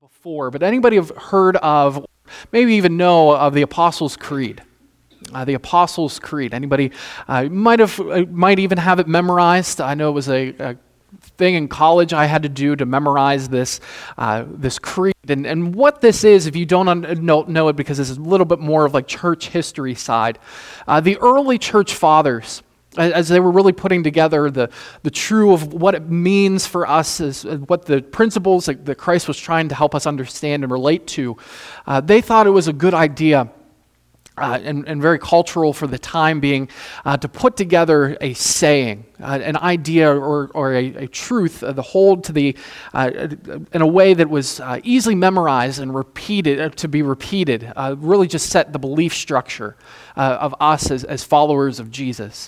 before, but anybody have heard of, maybe even know of the Apostles' Creed? The Apostles' Creed. Anybody might even have it memorized. I know it was a thing in college I had to do to memorize this creed. And what this is, if you don't know it, because this is a little bit more of like church history side, the early church fathers, as they were really putting together the true of what it means for us, as what the principles that Christ was trying to help us understand and relate to, they thought it was a good idea and very cultural for the time being, to put together a saying, an idea or a truth, the hold to the in a way that was easily memorized and repeated, to be repeated, really just set the belief structure of us as followers of Jesus.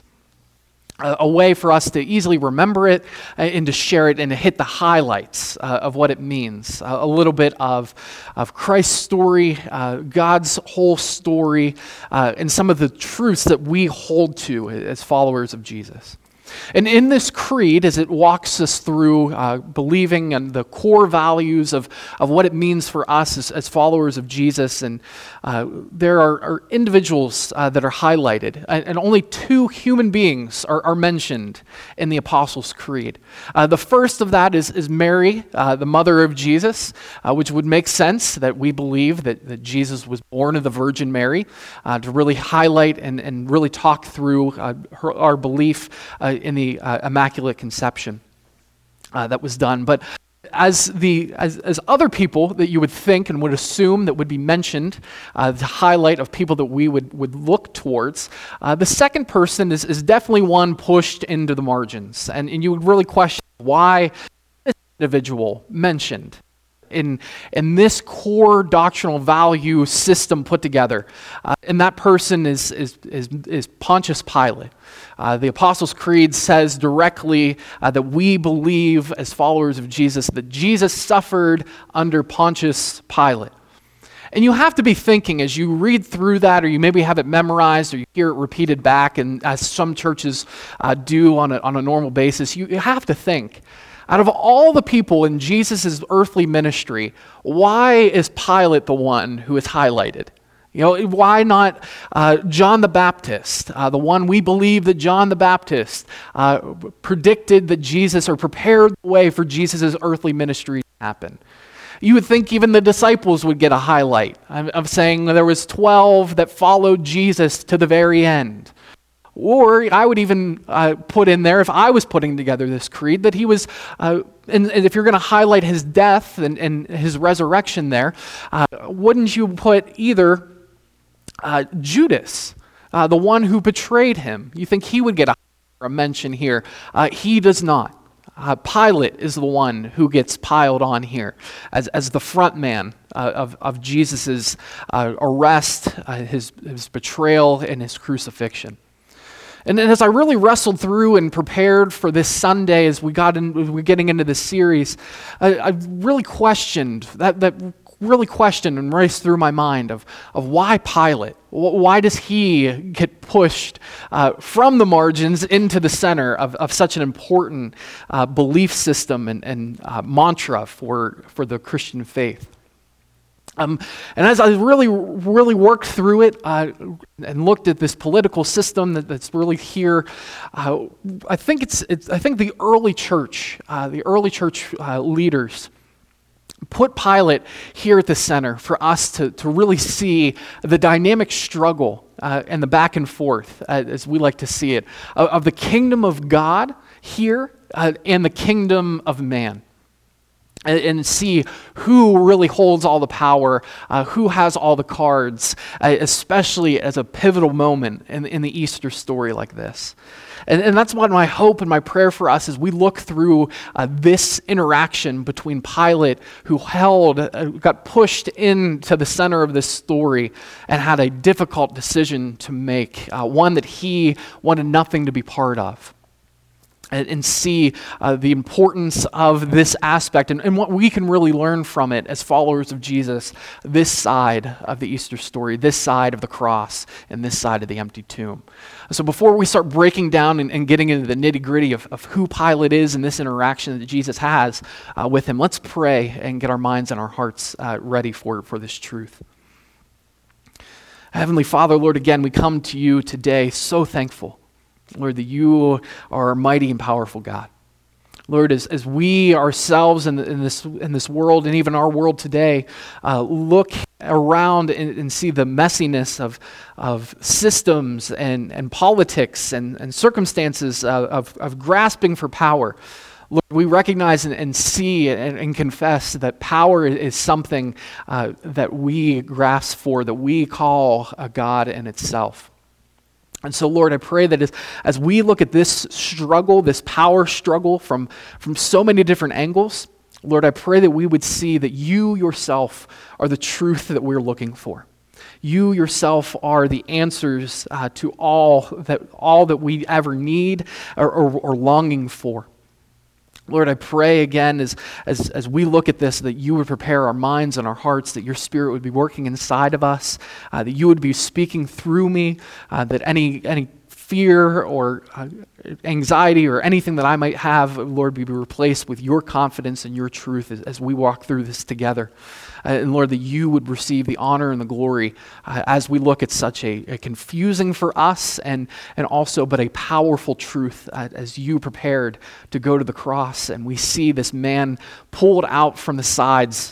A way for us to easily remember it and to share it and to hit the highlights of what it means. A little bit of Christ's story, God's whole story, and some of the truths that we hold to as followers of Jesus. And in this creed, as it walks us through believing in the core values of what it means for us as followers of Jesus, and there are individuals that are highlighted, and only two human beings are mentioned in the Apostles' Creed. The first of that is Mary, the mother of Jesus, which would make sense that we believe that Jesus was born of the Virgin Mary, to really highlight and really talk through our belief in the Immaculate Conception that was done. But as other people that you would think and would assume that would be mentioned, the highlight of people that we would look towards, the second person is definitely one pushed into the margins. And you would really question why this individual mentioned in this core doctrinal value system put together. And that person is Pontius Pilate. The Apostles' Creed says directly that we believe as followers of Jesus that Jesus suffered under Pontius Pilate. And you have to be thinking as you read through that, or you maybe have it memorized, or you hear it repeated back, and as some churches do on a normal basis, you have to think, out of all the people in Jesus' earthly ministry, why is Pilate the one who is highlighted? You know, why not John the Baptist, the one we believe that John the Baptist predicted that Jesus, or prepared the way for Jesus' earthly ministry to happen? You would think even the disciples would get a highlight of saying there was 12 that followed Jesus to the very end. Or I would even put in there, if I was putting together this creed, that he was, and if you're going to highlight his death and his resurrection there, wouldn't you put either Judas, the one who betrayed him? You think he would get a mention here. He does not. Pilate is the one who gets piled on here as the front man of Jesus' arrest, his betrayal, and his crucifixion. And as I really wrestled through and prepared for this Sunday, as we're getting into this series, I really questioned and raced through my mind of why Pilate? Why does he get pushed from the margins into the center of such an important belief system and mantra for the Christian faith? And as I really worked through it and looked at this political system that's really here, I think the early church leaders put Pilate here at the center for us to really see the dynamic struggle and the back and forth, as we like to see it, of the kingdom of God here and the kingdom of man. And see who really holds all the power, who has all the cards, especially as a pivotal moment in the Easter story like this. And that's what my hope and my prayer for us as we look through this interaction between Pilate, who got pushed into the center of this story and had a difficult decision to make, one that he wanted nothing to be part of. and see the importance of this aspect and what we can really learn from it as followers of Jesus, this side of the Easter story, this side of the cross, and this side of the empty tomb. So before we start breaking down and getting into the nitty-gritty of who Pilate is and this interaction that Jesus has with him, let's pray and get our minds and our hearts ready for this truth. Heavenly Father, Lord, again, we come to you today so thankful, Lord, that you are a mighty and powerful God. Lord, as we ourselves in this world and even our world today look around and see the messiness of systems and politics and circumstances of grasping for power, Lord, we recognize and see and confess that power is something that we grasp for, that we call a God in itself. And so, Lord, I pray that as we look at this struggle, this power struggle from so many different angles, Lord, I pray that we would see that you yourself are the truth that we're looking for. You yourself are the answers to all that we ever need or longing for. Lord, I pray again as we look at this that you would prepare our minds and our hearts, that your Spirit would be working inside of us, that you would be speaking through me, that any fear or anxiety or anything that I might have, Lord, be replaced with your confidence and your truth as we walk through this together. And Lord, that you would receive the honor and the glory as we look at such a confusing for us and also but a powerful truth as you prepared to go to the cross. And we see this man pulled out from the sides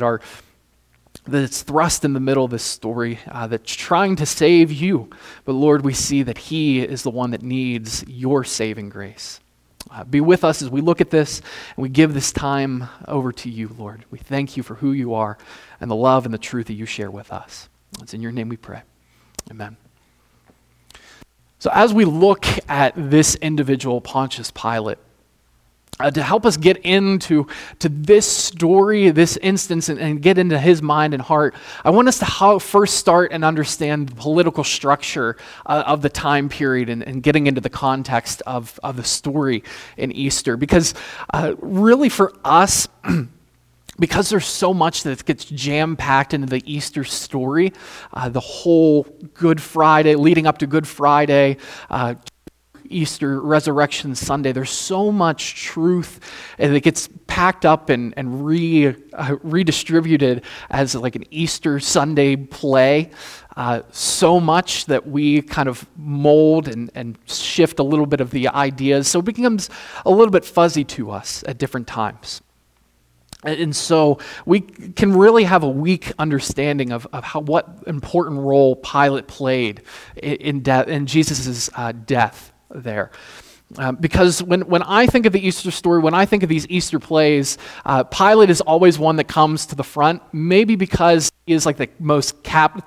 that's thrust in the middle of this story, that's trying to save you. But Lord, we see that he is the one that needs your saving grace. Be with us as we look at this and we give this time over to you, Lord. We thank you for who you are and the love and the truth that you share with us. It's in your name we pray. Amen. So as we look at this individual, Pontius Pilate, to help us get into this story, this instance, and get into his mind and heart, I want us to first start and understand the political structure of the time period and getting into the context of the story in Easter. Because really for us, because there's so much that gets jam-packed into the Easter story, the whole Good Friday, leading up to Good Friday, Easter, Resurrection Sunday, there's so much truth and it gets packed up and redistributed as like an Easter Sunday play, so much that we kind of mold and shift a little bit of the ideas, so it becomes a little bit fuzzy to us at different times. And so we can really have a weak understanding of what important role Pilate played in Jesus' death there. Because when I think of the Easter story, when I think of these Easter plays, Pilate is always one that comes to the front, maybe because he is like the most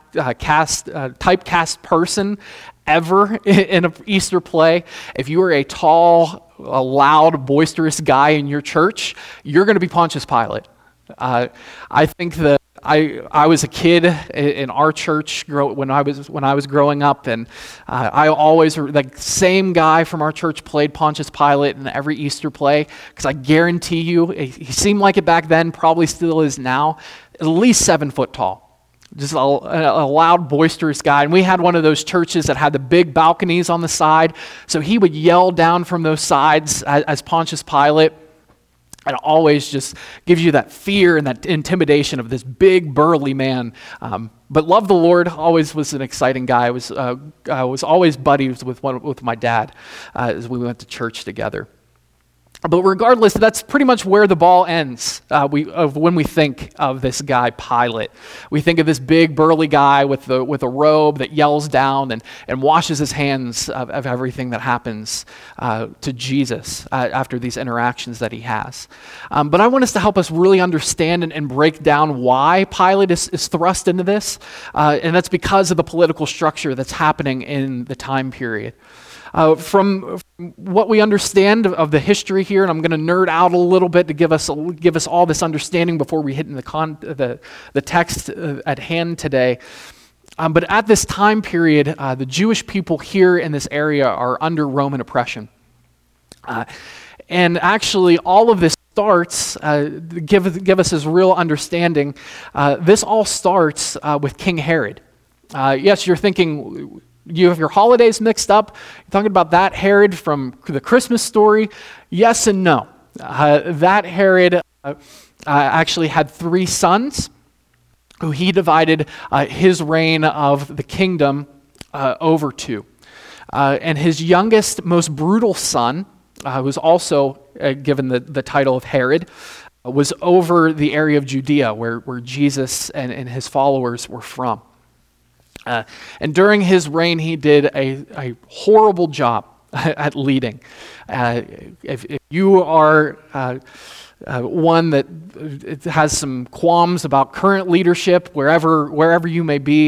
typecast person ever in an Easter play. If you are a tall, a loud, boisterous guy in your church, you're going to be Pontius Pilate. I think that I was a kid in our church when I was growing up, and I always, the same guy from our church played Pontius Pilate in every Easter play, because I guarantee you, he seemed like it back then, probably still is now, at least 7 foot tall. Just a loud, boisterous guy. And we had one of those churches that had the big balconies on the side, so he would yell down from those sides as Pontius Pilate. And it always just gives you that fear and that intimidation of this big, burly man. But love the Lord, always was an exciting guy. I was always buddies with my dad as we went to church together. But regardless, that's pretty much where the ball ends when we think of this guy, Pilate. We think of this big, burly guy with a robe that yells down and washes his hands of everything that happens to Jesus after these interactions that he has. But I want us to help us really understand and break down why Pilate is thrust into this, and that's because of the political structure that's happening in the time period. From what we understand of the history here, and I'm going to nerd out a little bit to give us all this understanding before we hit in the text at hand today. But at this time period, the Jewish people here in this area are under Roman oppression. And actually, all of this starts, give us this real understanding, this all starts with King Herod. Yes, you're thinking, you have your holidays mixed up. You're talking about that Herod from the Christmas story. Yes and no. That Herod actually had 3 sons who he divided his reign of the kingdom over to. And his youngest, most brutal son, who was also given the title of Herod, was over the area of Judea where Jesus and his followers were from. And during his reign, he did a horrible job at leading. If you are one that has some qualms about current leadership, wherever you may be,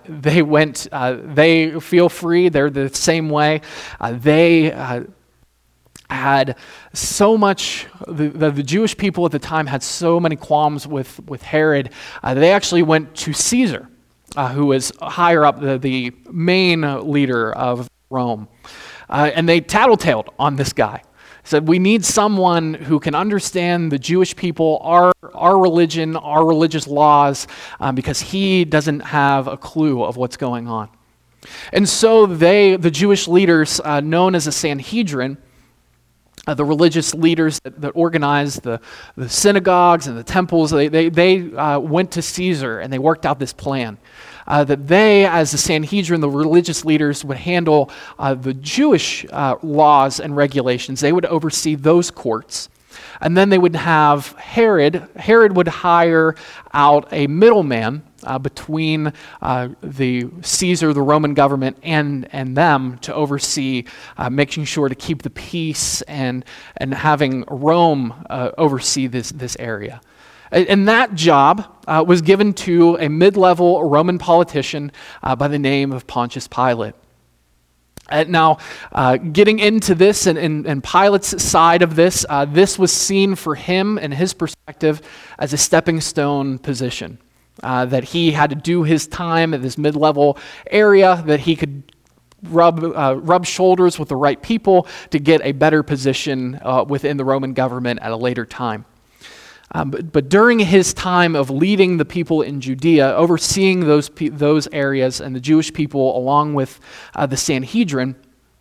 they feel free. They're the same way. They had so much, the Jewish people at the time had so many qualms with Herod, they actually went to Caesar, who was higher up, the main leader of Rome. And they tattletaled on this guy. Said, we need someone who can understand the Jewish people, our religion, our religious laws, because he doesn't have a clue of what's going on. And so the Jewish leaders, known as the Sanhedrin, the religious leaders that organized the synagogues and the temples, they went to Caesar and they worked out this plan. That they, as the Sanhedrin, the religious leaders, would handle the Jewish laws and regulations. They would oversee those courts. And then they would have Herod. Herod would hire out a middleman between the Caesar, the Roman government, and them to oversee making sure to keep the peace and having Rome oversee this area. And that job was given to a mid-level Roman politician by the name of Pontius Pilate. Now, getting into this and Pilate's side of this, this was seen for him and his perspective as a stepping stone position. That he had to do his time at this mid-level area, that he could rub shoulders with the right people to get a better position within the Roman government at a later time. But during his time of leading the people in Judea, overseeing those areas and the Jewish people along with the Sanhedrin,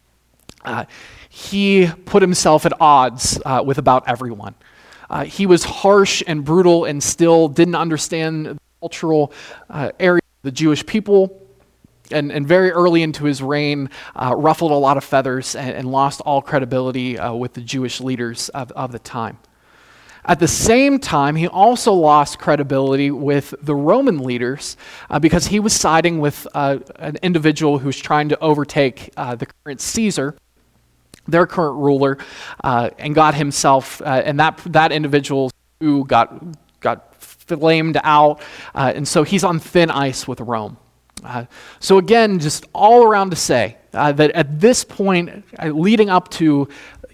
he put himself at odds with about everyone. He was harsh and brutal and still didn't understand the cultural area of the Jewish people, and very early into his reign, ruffled a lot of feathers and lost all credibility with the Jewish leaders of the time. At the same time, he also lost credibility with the Roman leaders because he was siding with an individual who was trying to overtake the current Caesar, their current ruler, and got himself, and that individual who got flamed out, and so he's on thin ice with Rome. So again, just all around to say that at this point, leading up to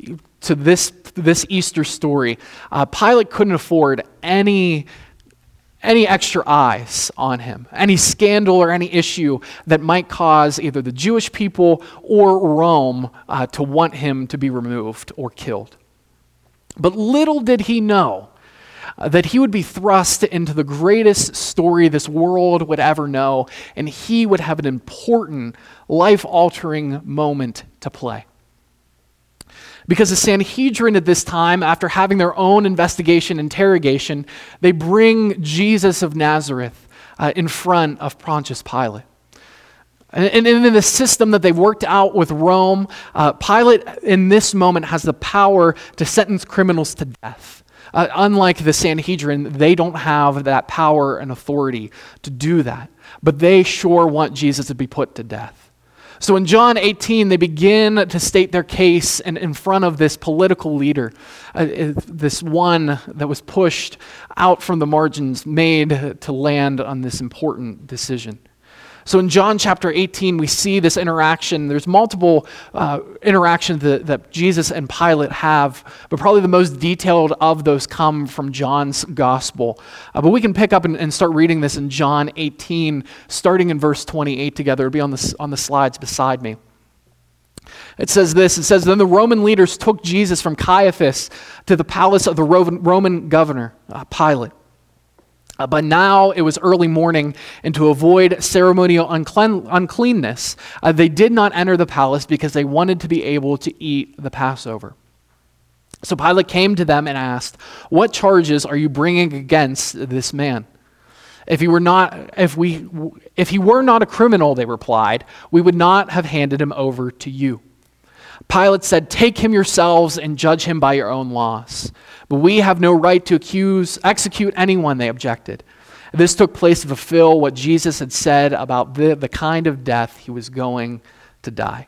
this Easter story, Pilate couldn't afford any extra eyes on him, any scandal or any issue that might cause either the Jewish people or Rome to want him to be removed or killed. But little did he know that he would be thrust into the greatest story this world would ever know, and he would have an important, life-altering moment to play. Because the Sanhedrin at this time, after having their own interrogation, they bring Jesus of Nazareth in front of Pontius Pilate. And in the system that they worked out with Rome, Pilate in this moment has the power to sentence criminals to death. Unlike the Sanhedrin, they don't have that power and authority to do that. But they sure want Jesus to be put to death. So in John 18, they begin to state their case in front of this political leader, this one that was pushed out from the margins, made to land on this important decision. So in John chapter 18, we see this interaction. There's multiple interactions that Jesus and Pilate have, but probably the most detailed of those come from John's gospel. But we can pick up and start reading this in John 18, starting in verse 28 together. It'll be on the slides beside me. It says this, it says, "Then the Roman leaders took Jesus from Caiaphas to the palace of the Roman governor, Pilate. But now it was early morning, and to avoid ceremonial uncleanness, they did not enter the palace because they wanted to be able to eat the Passover. So Pilate came to them and asked, 'What charges are you bringing against this man?' If he were not a criminal," they replied, "we would not have handed him over to you." Pilate said, "Take him yourselves and judge him by your own laws. But we have no right to execute anyone," they objected. This took place to fulfill what Jesus had said about the kind of death he was going to die.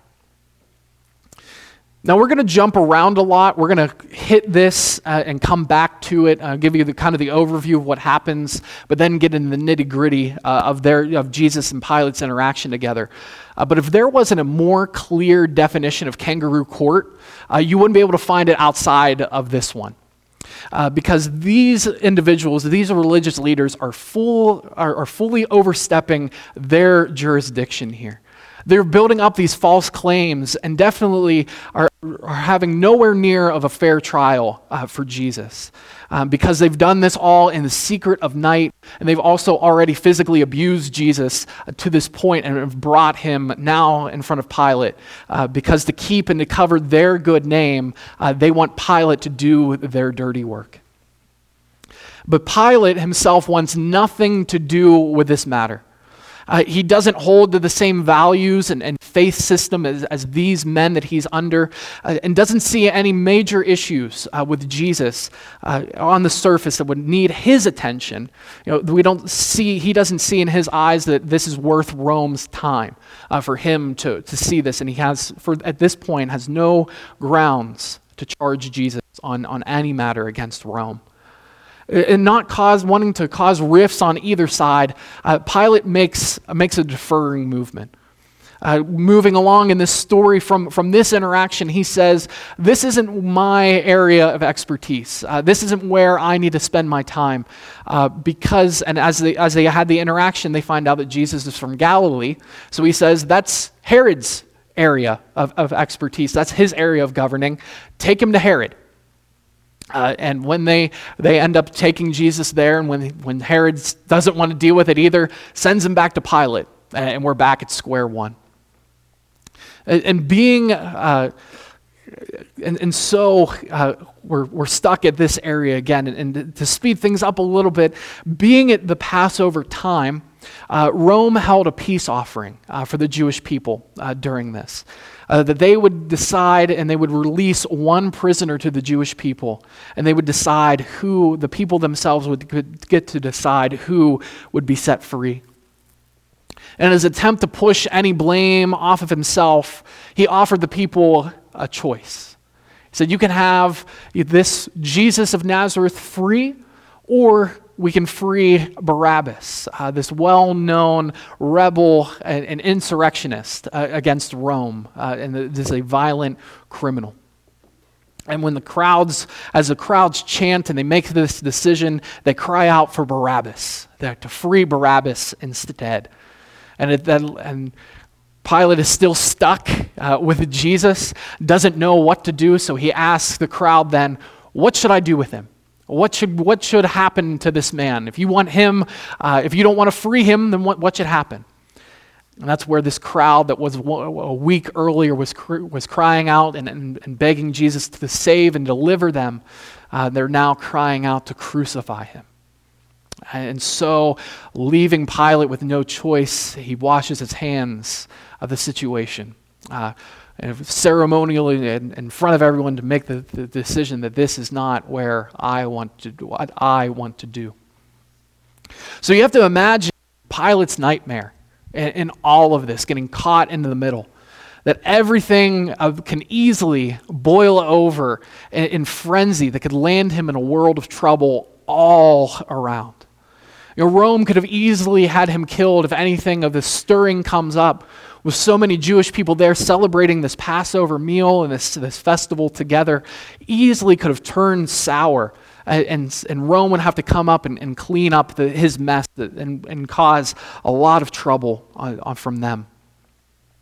Now we're going to jump around a lot. We're going to hit this and come back to it, give you the kind of the overview of what happens, but then get into the nitty-gritty of Jesus and Pilate's interaction together. But if there wasn't a more clear definition of kangaroo court, you wouldn't be able to find it outside of this one. Because these individuals, these religious leaders, are fully overstepping their jurisdiction here. They're building up these false claims and definitely are having nowhere near of a fair trial for Jesus, because they've done this all in the secret of night, and they've also already physically abused Jesus to this point and have brought him now in front of Pilate, because to keep and to cover their good name, they want Pilate to do their dirty work. But Pilate himself wants nothing to do with this matter. He doesn't hold to the same values and faith system as these men that he's under, and doesn't see any major issues with Jesus on the surface that would need his attention. He doesn't see in his eyes that this is worth Rome's time for him to see this, and he at this point has no grounds to charge Jesus on any matter against Rome. And not wanting to cause rifts on either side, Pilate makes a deferring movement. Moving along in this story from this interaction, he says, "This isn't my area of expertise. This isn't where I need to spend my time." And as they had the interaction, they find out that Jesus is from Galilee. So he says, "That's Herod's area of expertise. That's his area of governing. Take him to Herod." And when they end up taking Jesus there, and when Herod doesn't want to deal with it either, sends him back to Pilate, and we're back at square one. So we're stuck at this area again. And to speed things up a little bit, being at the Passover time, Rome held a peace offering for the Jewish people during this. That they would decide and they would release one prisoner to the Jewish people, and they would decide the people themselves would get to decide who would be set free. And in his attempt to push any blame off of himself, he offered the people a choice. He said, "You can have this Jesus of Nazareth free, or we can free Barabbas, this well-known rebel and insurrectionist against Rome, and this is a violent criminal." And as the crowds chant and they make this decision, they cry out for Barabbas, to free Barabbas instead. And Pilate is still stuck with Jesus, doesn't know what to do, so he asks the crowd then, "What should I do with him? What should happen to this man? If you want him, if you don't want to free him, then what should happen?" And that's where this crowd that was a week earlier was crying out and begging Jesus to save and deliver them. They're now crying out to crucify him. And so, leaving Pilate with no choice, he washes his hands of the situation. Ceremonially in front of everyone to make the decision that this is not where I want to do what I want to do. So you have to imagine Pilate's nightmare in all of this, getting caught into the middle. That everything can easily boil over in frenzy that could land him in a world of trouble all around. Rome could have easily had him killed if anything of this stirring comes up, with so many Jewish people there celebrating this Passover meal and this festival together. Easily could have turned sour, and Rome would have to come up and clean up his mess and cause a lot of trouble from them.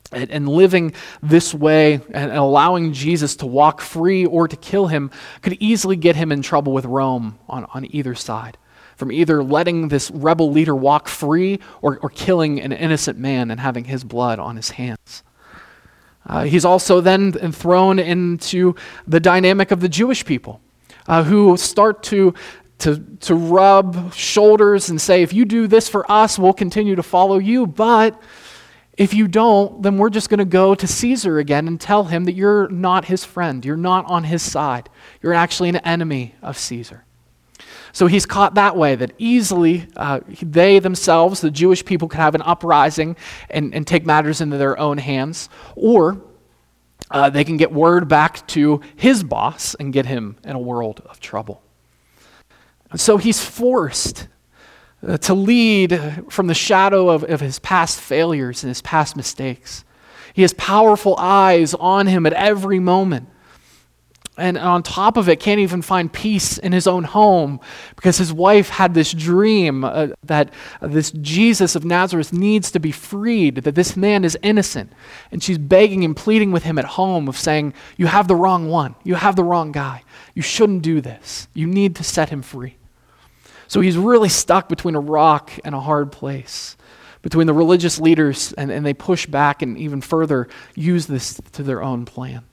And living this way and allowing Jesus to walk free or to kill him could easily get him in trouble with Rome on either side, from either letting this rebel leader walk free or killing an innocent man and having his blood on his hands. He's also then thrown into the dynamic of the Jewish people who start to rub shoulders and say, if you do this for us, we'll continue to follow you, but if you don't, then we're just going to go to Caesar again and tell him that you're not his friend. You're not on his side. You're actually an enemy of Caesar. So he's caught that way, that easily they themselves, the Jewish people, could have an uprising and take matters into their own hands, or they can get word back to his boss and get him in a world of trouble. And so he's forced to lead from the shadow of his past failures and his past mistakes. He has powerful eyes on him at every moment. And on top of it, can't even find peace in his own home because his wife had this dream that this Jesus of Nazareth needs to be freed, that this man is innocent. And she's begging and pleading with him at home of saying, you have the wrong one. You have the wrong guy. You shouldn't do this. You need to set him free. So he's really stuck between a rock and a hard place, between the religious leaders, and they push back and even further use this to their own plan.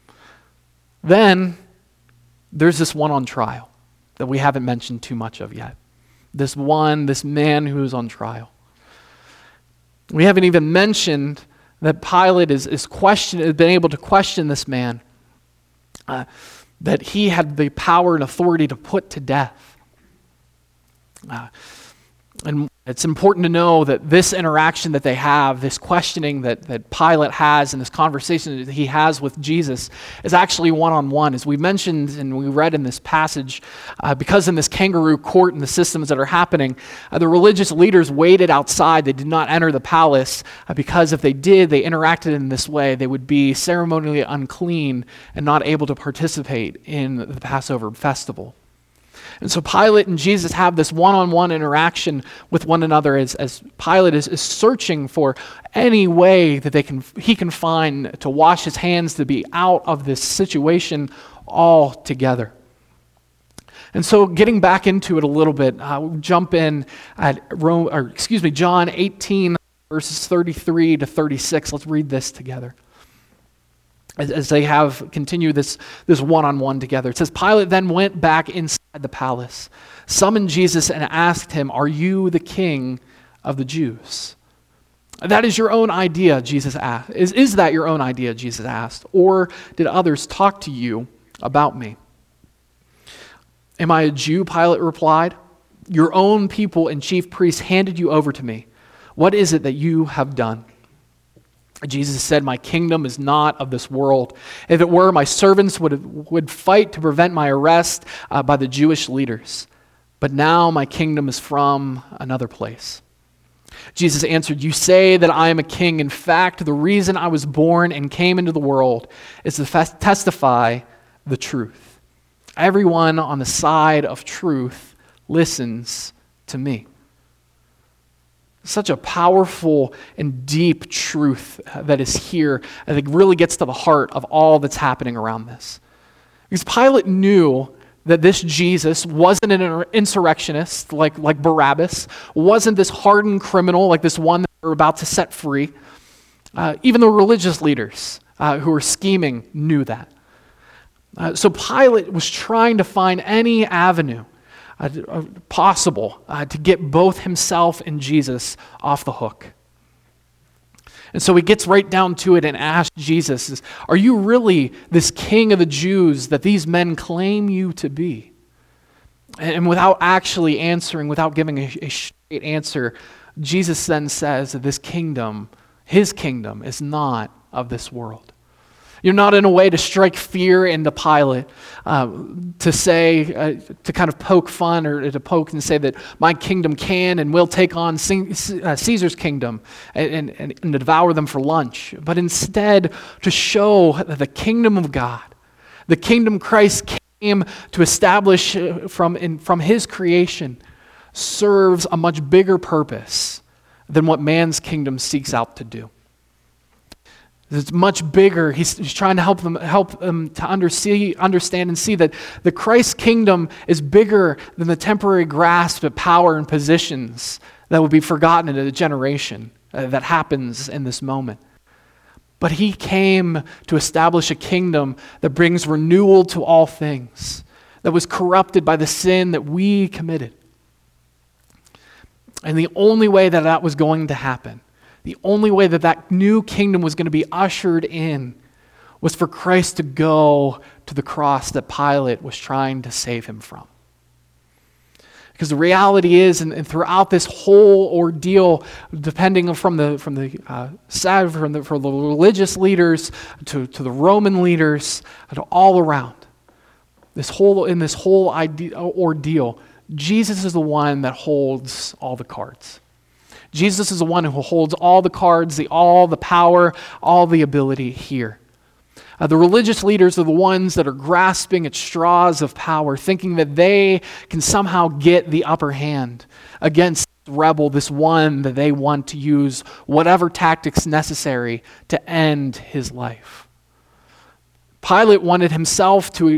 Then there's this one on trial that we haven't mentioned too much of yet. This man who is on trial. We haven't even mentioned that Pilate has been able to question this man, that he had the power and authority to put to death. And it's important to know that this interaction that they have, this questioning that Pilate has and this conversation that he has with Jesus is actually one-on-one. As we mentioned and we read in this passage, because in this kangaroo court and the systems that are happening, the religious leaders waited outside. They did not enter the palace because if they did, they interacted in this way, they would be ceremonially unclean and not able to participate in the Passover festival. And so Pilate and Jesus have this one-on-one interaction with one another as Pilate is searching for any way that he can find to wash his hands, to be out of this situation altogether. And so getting back into it a little bit, we'll jump in at John 18, verses 33 to 36. Let's read this together. As they have continued this one-on-one together. It says, Pilate then went back inside the palace, summoned Jesus and asked him, "Are you the king of the Jews?" "That is your own idea," Jesus asked. Is that your own idea, Jesus asked, "or did others talk to you about me?" "Am I a Jew?" Pilate replied. "Your own people and chief priests handed you over to me. What is it that you have done?" Jesus said, "My kingdom is not of this world. If it were, my servants would fight to prevent my arrest by the Jewish leaders. But now my kingdom is from another place." Jesus answered, "You say that I am a king. In fact, the reason I was born and came into the world is to testify the truth. Everyone on the side of truth listens to me." Such a powerful and deep truth that is here. I think really gets to the heart of all that's happening around this. Because Pilate knew that this Jesus wasn't an insurrectionist like Barabbas, wasn't this hardened criminal like this one that they're about to set free. Even the religious leaders who were scheming knew that. So Pilate was trying to find any avenue possible to get both himself and Jesus off the hook. And so he gets right down to it and asks Jesus, "Are you really this king of the Jews that these men claim you to be?" And without actually answering, without giving a straight answer, Jesus then says that this kingdom, his kingdom, is not of this world. You're not in a way to strike fear into Pilate, to say, to kind of poke fun or to poke and say that my kingdom can and will take on Caesar's kingdom and devour them for lunch. But instead to show that the kingdom of God, the kingdom Christ came to establish from his creation, serves a much bigger purpose than what man's kingdom seeks out to do. It's much bigger. He's trying to help them to understand and see that the Christ kingdom is bigger than the temporary grasp of power and positions that will be forgotten in a generation that happens in this moment. But he came to establish a kingdom that brings renewal to all things, that was corrupted by the sin that we committed. And the only way that that was going to happen, the only way that that new kingdom was going to be ushered in, was for Christ to go to the cross that Pilate was trying to save him from. Because the reality is, and throughout this whole ordeal, depending from the religious leaders to the Roman leaders, to all around, this whole ordeal, Jesus is the one that holds all the cards. Jesus is the one who holds all the cards, all the power, all the ability here. The religious leaders are the ones that are grasping at straws of power, thinking that they can somehow get the upper hand against the rebel, this one that they want to use whatever tactics necessary to end his life. Pilate wanted himself to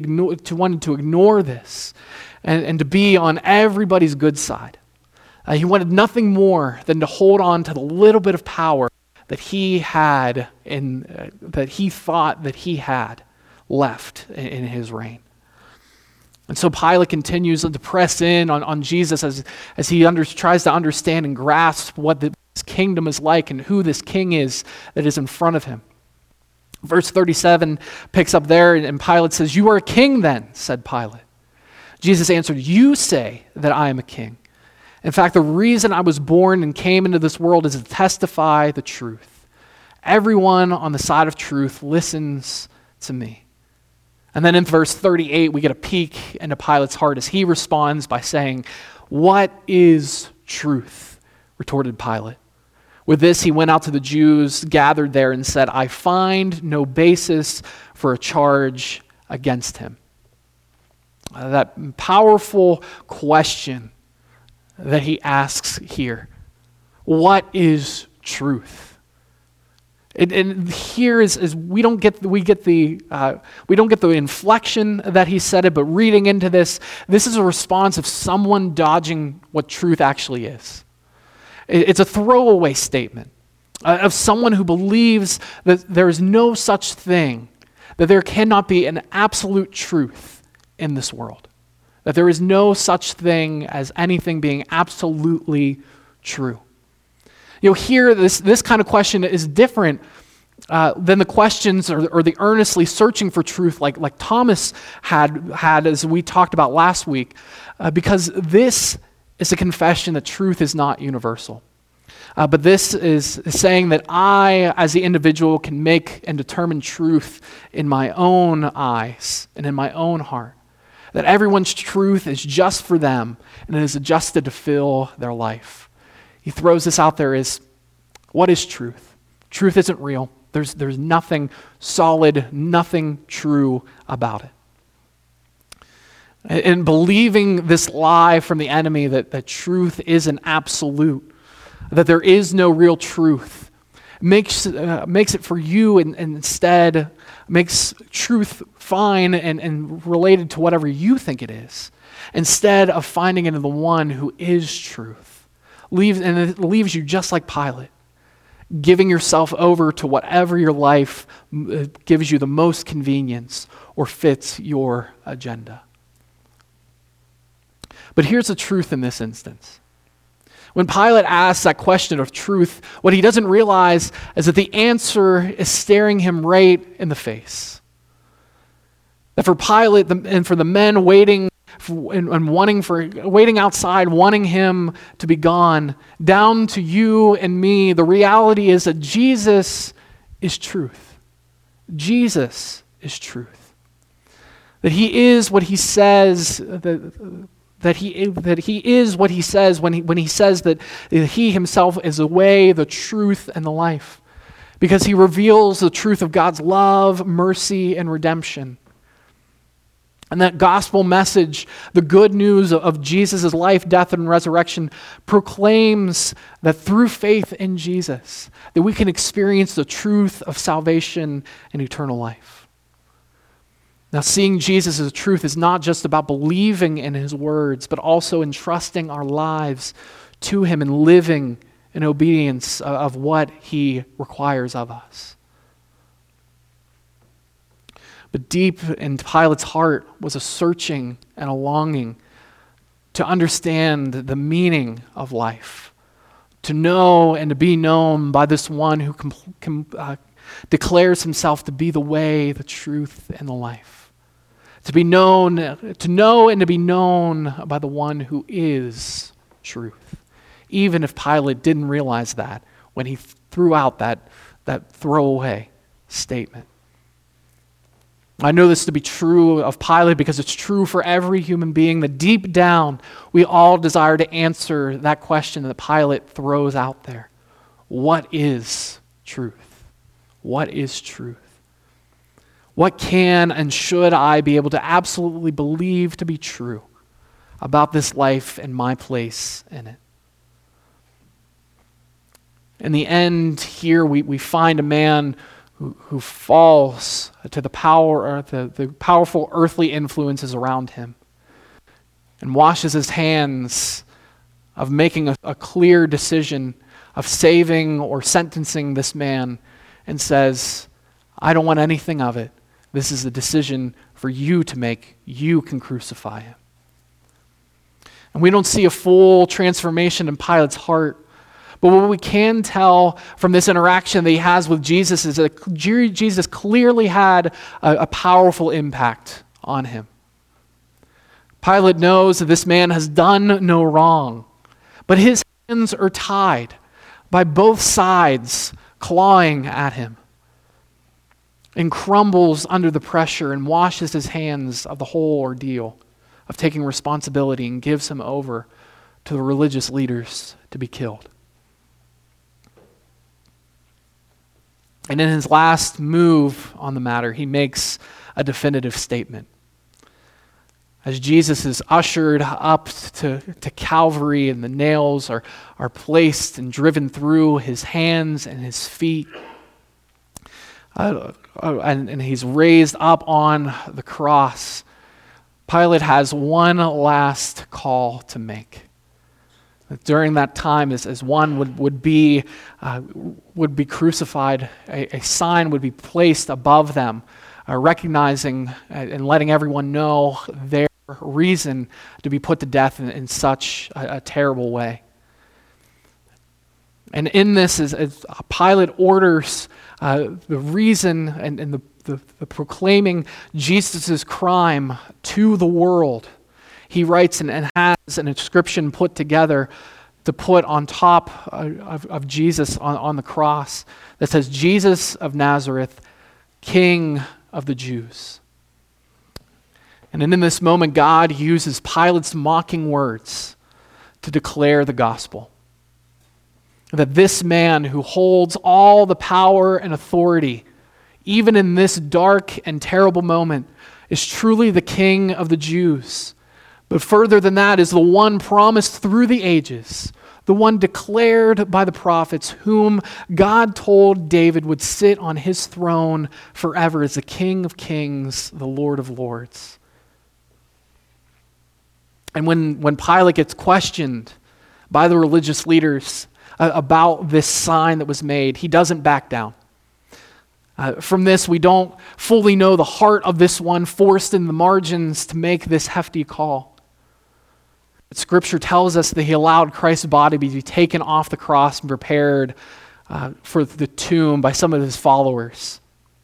ignore this and to be on everybody's good side. He wanted nothing more than to hold on to the little bit of power that he had that he thought that he had left in his reign. And so Pilate continues to press in on Jesus as he tries to understand and grasp what this kingdom is like and who this king is that is in front of him. Verse 37 picks up there, and Pilate says, "You are a king then," said Pilate. Jesus answered, "You say that I am a king. In fact, the reason I was born and came into this world is to testify the truth. Everyone on the side of truth listens to me." And then in verse 38, we get a peek into Pilate's heart as he responds by saying, "What is truth?" retorted Pilate. With this, he went out to the Jews gathered there and said, "I find no basis for a charge against him." That powerful question that he asks here. What is truth? And here is we don't get the inflection that he said it, but reading into this is a response of someone dodging what truth actually is. It's a throwaway statement of someone who believes that there is no such thing, that there cannot be an absolute truth in this world. That there is no such thing as anything being absolutely true. Here, this kind of question is different than the questions or the earnestly searching for truth like Thomas had as we talked about last week, because this is a confession that truth is not universal. But this is saying that I, as the individual, can make and determine truth in my own eyes and in my own heart. That everyone's truth is just for them and it is adjusted to fill their life. He throws this out there as, what is truth? Truth isn't real. There's nothing solid, nothing true about it. And believing this lie from the enemy that truth isn't absolute, that there is no real truth, makes it for you and instead makes truth fine and related to whatever you think it is, instead of finding it in the one who is truth. It leaves you just like Pilate, giving yourself over to whatever your life gives you the most convenience or fits your agenda. But here's the truth in this instance. When Pilate asks that question of truth, what he doesn't realize is that the answer is staring him right in the face. That for Pilate and for the men waiting waiting outside, wanting him to be gone, down to you and me, the reality is that Jesus is truth. Jesus is truth. That he is what he says, that he is what he says when he says that he himself is the way, the truth, and the life. Because he reveals the truth of God's love, mercy, and redemption. And that gospel message, the good news of Jesus' life, death, and resurrection, proclaims that through faith in Jesus, that we can experience the truth of salvation and eternal life. Now, seeing Jesus as a truth is not just about believing in his words, but also entrusting our lives to him and living in obedience of what he requires of us. But deep in Pilate's heart was a searching and a longing to understand the meaning of life, to know and to be known by this one who declares himself to be the way, the truth, and the life. To know and to be known by the one who is truth, even if Pilate didn't realize that when he threw out that throwaway statement. I know this to be true of Pilate because it's true for every human being, that deep down we all desire to answer that question that Pilate throws out there. What is truth? What is truth? What can and should I be able to absolutely believe to be true about this life and my place in it? In the end, here we find a man who falls to the powerful earthly influences around him and washes his hands of making a clear decision of saving or sentencing this man and says, I don't want anything of it. This is a decision for you to make. You can crucify him. And we don't see a full transformation in Pilate's heart. But what we can tell from this interaction that he has with Jesus is that Jesus clearly had a powerful impact on him. Pilate knows that this man has done no wrong, but his hands are tied by both sides clawing at him, and crumbles under the pressure and washes his hands of the whole ordeal of taking responsibility and gives him over to the religious leaders to be killed. And in his last move on the matter, he makes a definitive statement. As Jesus is ushered up to Calvary and the nails are placed and driven through his hands and his feet, and he's raised up on the cross, Pilate has one last call to make. During that time, as one would be crucified, a sign would be placed above them, recognizing and letting everyone know their reason to be put to death in such a terrible way. And in this, as Pilate orders the reason and the proclaiming Jesus' crime to the world, he writes and has an inscription put together to put on top of Jesus on the cross that says, Jesus of Nazareth, King of the Jews. And in this moment, God uses Pilate's mocking words to declare the gospel. That this man who holds all the power and authority, even in this dark and terrible moment, is truly the King of the Jews. But further than that is the one promised through the ages, the one declared by the prophets, whom God told David would sit on his throne forever as the King of kings, the Lord of lords. And when Pilate gets questioned by the religious leaders about this sign that was made, he doesn't back down. From this, we don't fully know the heart of this one forced in the margins to make this hefty call. Scripture tells us that he allowed Christ's body to be taken off the cross and prepared for the tomb by some of his followers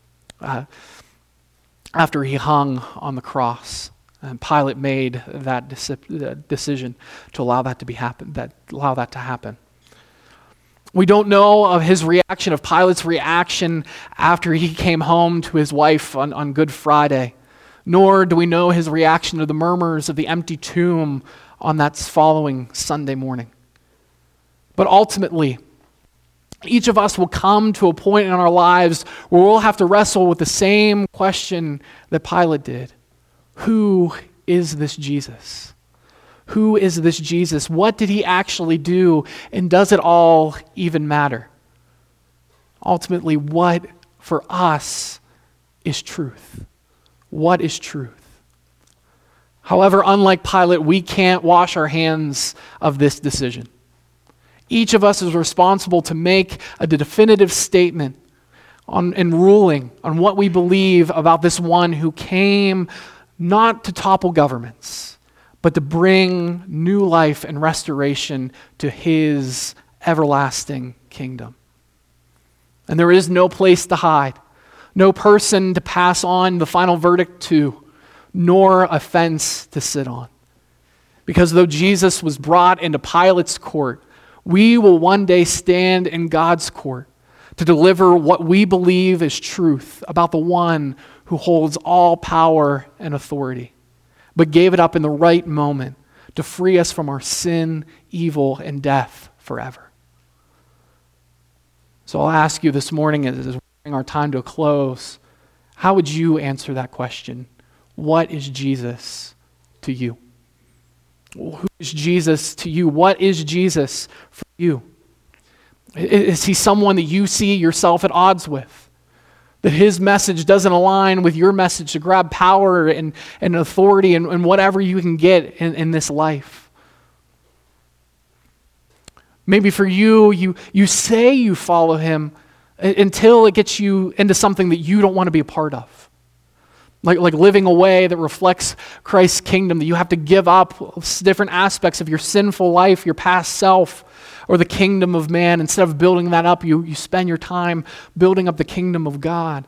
after he hung on the cross. And Pilate made that decision to allow that to happen. We don't know of his reaction, of Pilate's reaction after he came home to his wife on Good Friday, nor do we know his reaction to the murmurs of the empty tomb on that following Sunday morning. But ultimately, each of us will come to a point in our lives where we'll have to wrestle with the same question that Pilate did. Who is this Jesus? Who is this Jesus? What did he actually do? And does it all even matter? Ultimately, what for us is truth? What is truth? However, unlike Pilate, we can't wash our hands of this decision. Each of us is responsible to make a definitive statement and ruling on what we believe about this one who came not to topple governments, but to bring new life and restoration to his everlasting kingdom. And there is no place to hide, no person to pass on the final verdict to, nor a fence to sit on. Because though Jesus was brought into Pilate's court, we will one day stand in God's court to deliver what we believe is truth about the one who holds all power and authority, but gave it up in the right moment to free us from our sin, evil, and death forever. So I'll ask you this morning as we bring our time to a close, how would you answer that question? What is Jesus to you? Who is Jesus to you? What is Jesus for you? Is he someone that you see yourself at odds with? That his message doesn't align with your message to grab power and authority and whatever you can get in this life? Maybe for you say you follow him until it gets you into something that you don't want to be a part of. Like living a way that reflects Christ's kingdom, that you have to give up different aspects of your sinful life, your past self, or the kingdom of man. Instead of building that up, you spend your time building up the kingdom of God.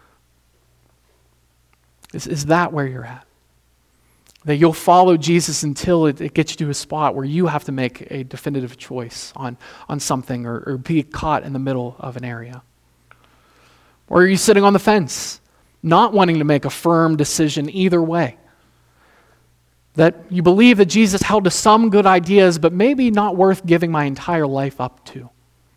Is that where you're at? That you'll follow Jesus until it gets you to a spot where you have to make a definitive choice on something or be caught in the middle of an area? Or are you sitting on the fence, not wanting to make a firm decision either way? That you believe that Jesus held to some good ideas, but maybe not worth giving my entire life up to.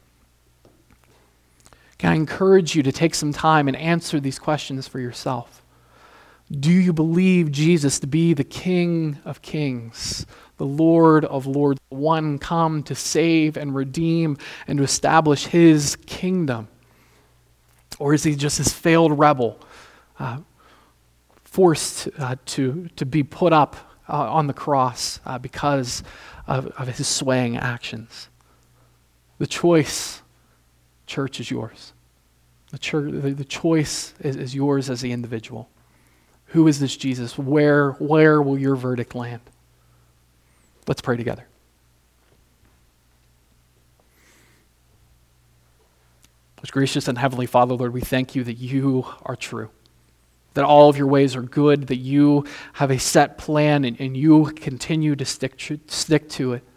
Can I encourage you to take some time and answer these questions for yourself? Do you believe Jesus to be the King of Kings, the Lord of Lords, the one come to save and redeem and to establish his kingdom? Or is he just this failed rebel, forced to be put up on the cross because of his swaying actions? The choice, church, is yours. The choice is yours as the individual. Who is this Jesus? Where will your verdict land? Let's pray together. Most gracious and heavenly Father, Lord, we thank you that you are true, that all of your ways are good, that you have a set plan and you continue to stick to it.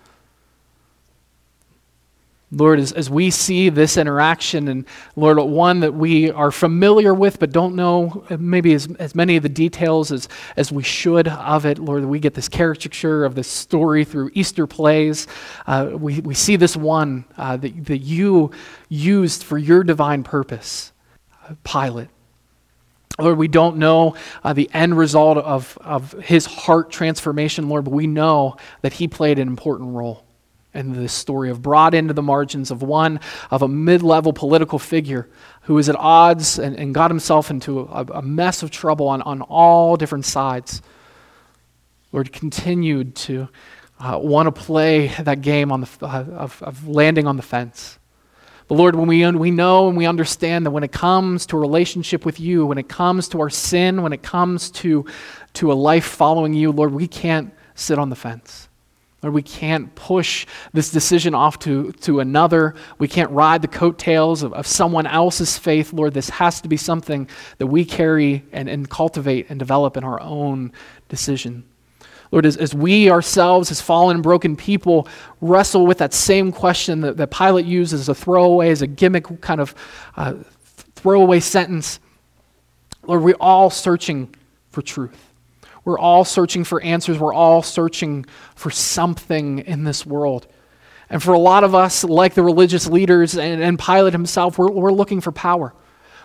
Lord, as we see this interaction, and Lord, one that we are familiar with but don't know maybe as many of the details as we should of it, Lord, we get this caricature of this story through Easter plays. We see this one that you used for your divine purpose, Pilate. Lord, we don't know the end result of his heart transformation, Lord, but we know that he played an important role in this story of brought into the margins of a mid-level political figure who is at odds and got himself into a mess of trouble on all different sides. Lord, continued to want to play that game of landing on the fence. But Lord, when we know and we understand that when it comes to a relationship with you, when it comes to our sin, when it comes to a life following you, Lord, we can't sit on the fence. Lord, we can't push this decision off to another. We can't ride the coattails of someone else's faith. Lord, this has to be something that we carry and cultivate and develop in our own decision. Lord, as we ourselves, as fallen and broken people, wrestle with that same question that Pilate used as a throwaway, as a gimmick kind of throwaway sentence, Lord, we're all searching for truth. We're all searching for answers. We're all searching for something in this world. And for a lot of us, like the religious leaders and Pilate himself, we're looking for power.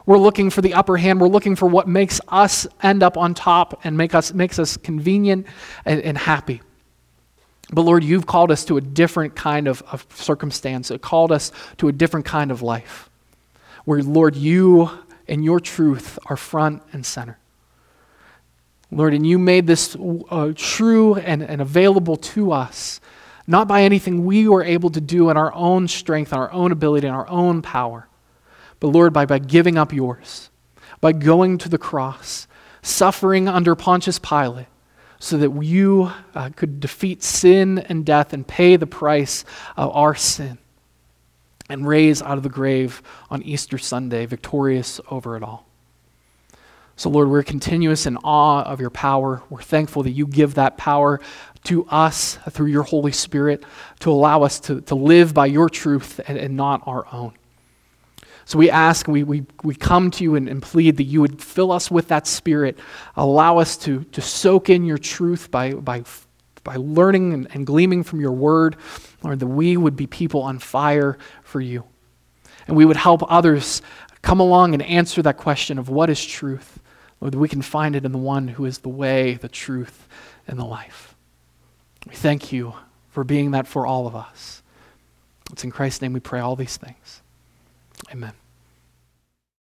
We're looking for the upper hand. We're looking for what makes us end up on top and makes us convenient and happy. But Lord, you've called us to a different kind of circumstance. It called us to a different kind of life where, Lord, you and your truth are front and center. Lord, and you made this true and available to us, not by anything we were able to do in our own strength, our own ability, and our own power, but Lord, by giving up yours, by going to the cross, suffering under Pontius Pilate, so that you could defeat sin and death and pay the price of our sin and raise out of the grave on Easter Sunday, victorious over it all. So Lord, we're continuous in awe of your power. We're thankful that you give that power to us through your Holy Spirit to allow us to live by your truth and not our own. So we ask, we come to you and plead that you would fill us with that Spirit, allow us to soak in your truth by learning and gleaming from your word, Lord, that we would be people on fire for you. And we would help others come along and answer that question of what is truth. Lord, that we can find it in the one who is the way, the truth, and the life. We thank you for being that for all of us. It's in Christ's name we pray all these things. Amen.